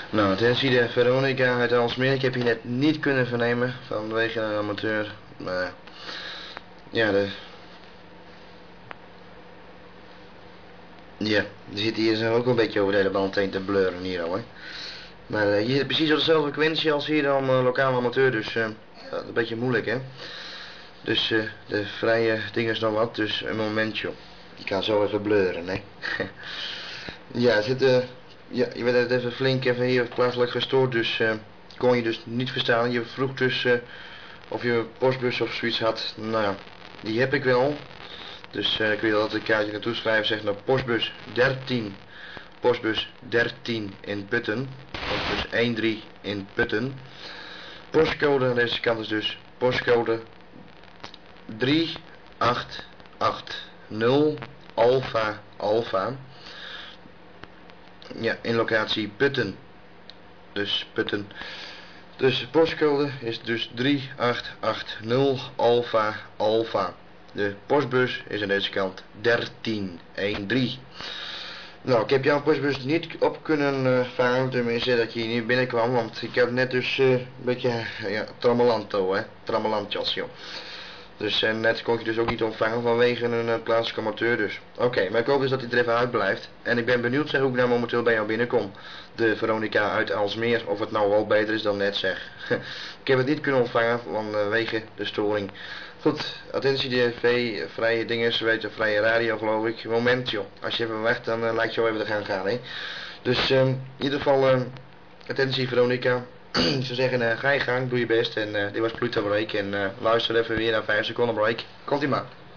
Nou, tenzij de Veronica uit Alsmeer, ik heb je net niet kunnen vernemen vanwege een amateur. Maar ja, ja, die zit hier zo ook een beetje over de hele band heen te blurren hier al, hè. Maar hier is precies op dezelfde frequentie als hier dan lokaal amateur, dus een beetje moeilijk, hè. Dus de vrije ding is nog wat, dus een momentje. Ik ga zo even blurren, hè. Ja, ja, je werd even flink hier plaatselijk gestoord, dus kon je dus niet verstaan. Je vroeg dus of je een postbus of zoiets had. Nou, die heb ik wel. Dus ik weet dat ik een kaartje naartoe schrijven, zeg naar postbus 13. Postbus 13 in Putten. Postbus 13 in Putten. Postcode aan deze kant is dus postcode 3880 Alpha Alpha. Ja, in locatie Putten. Dus Putten. Dus de postcode is dus 3880 Alpha Alpha. De postbus is aan deze kant 1313. Nou, ik heb jouw postbus niet op kunnen varen, tenminste dat je hier niet binnenkwam, want ik heb net dus een beetje, ja, trammelanto, hè, trammelantjas, joh. Dus net kon je dus ook niet ontvangen vanwege een plaatselijke amateur dus. Oké, maar ik hoop dus dat hij er even uit blijft. En ik ben benieuwd zeg, hoe ik nou momenteel bij jou binnenkom. De Veronica uit Alsmeer, of het nou wel beter is dan net zeg. Ik heb het niet kunnen ontvangen vanwege de storing. Goed, attentie tv, vrije dinges, weet je, vrije radio geloof ik. Moment joh, als je even wacht dan lijkt je wel even te gaan hè. Dus in ieder geval, attentie Veronica. Ik zou zeggen, ga je gang, doe je best en dit was Pluto Break en luister even weer naar 5 seconden break. Komt ie maar.